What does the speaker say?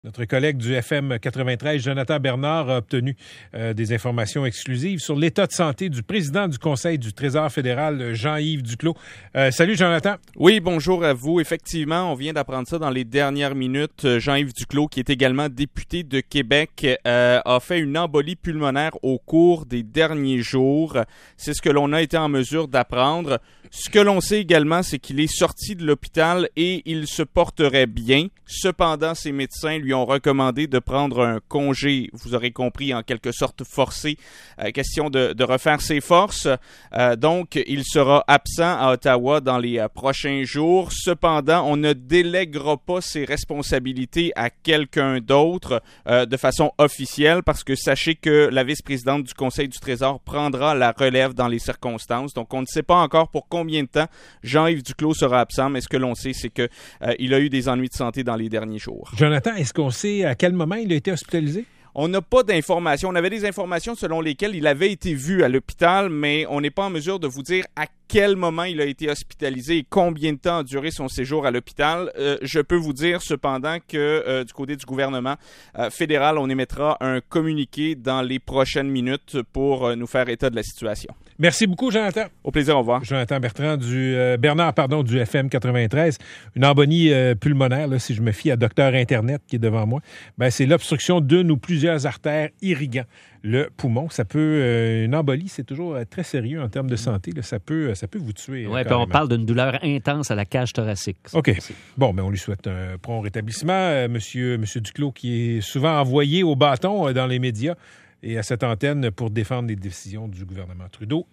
Notre collègue du FM 93, Jonathan Bernard, a obtenu des informations exclusives sur l'état de santé du président du Conseil du Trésor fédéral, Jean-Yves Duclos. Salut, Jonathan. Oui, bonjour à vous. Effectivement, on vient d'apprendre ça dans les dernières minutes. Jean-Yves Duclos, qui est également député de Québec, a fait une embolie pulmonaire au cours des derniers jours. C'est ce que l'on a été en mesure d'apprendre. Ce que l'on sait également, c'est qu'il est sorti de l'hôpital et il se porterait bien. Cependant, ses médecins lui ont recommandé de prendre un congé, vous aurez compris, en quelque sorte forcé, question de refaire ses forces. Donc, il sera absent à Ottawa dans les prochains jours. Cependant, on ne délèguera pas ses responsabilités à quelqu'un d'autre de façon officielle parce que sachez que la vice-présidente du Conseil du Trésor prendra la relève dans les circonstances. Donc, on ne sait pas encore pour combien de temps Jean-Yves Duclos sera absent, mais ce que l'on sait, c'est que il a eu des ennuis de santé dans les derniers jours. Jonathan, est-ce qu'on sait à quel moment il a été hospitalisé? On n'a pas d'informations. On avait des informations selon lesquelles il avait été vu à l'hôpital, mais on n'est pas en mesure de vous dire à quel moment il a été hospitalisé et combien de temps a duré son séjour à l'hôpital. Je peux vous dire cependant que du côté du gouvernement fédéral, on émettra un communiqué dans les prochaines minutes pour nous faire état de la situation. Merci beaucoup, Jonathan. Au plaisir, au revoir. Jonathan Bernard du FM 93. Une embolie pulmonaire, là, si je me fie à Docteur Internet qui est devant moi, c'est l'obstruction d'une ou plusieurs artères irriguant le poumon. Ça peut, une embolie, c'est toujours très sérieux en termes de santé. Là. Ça peut vous tuer. Oui, puis on parle d'une douleur intense à la cage thoracique. OK. Bon, on lui souhaite un prompt rétablissement. Monsieur Duclos, qui est souvent envoyé au bâton dans les médias et à cette antenne pour défendre les décisions du gouvernement Trudeau.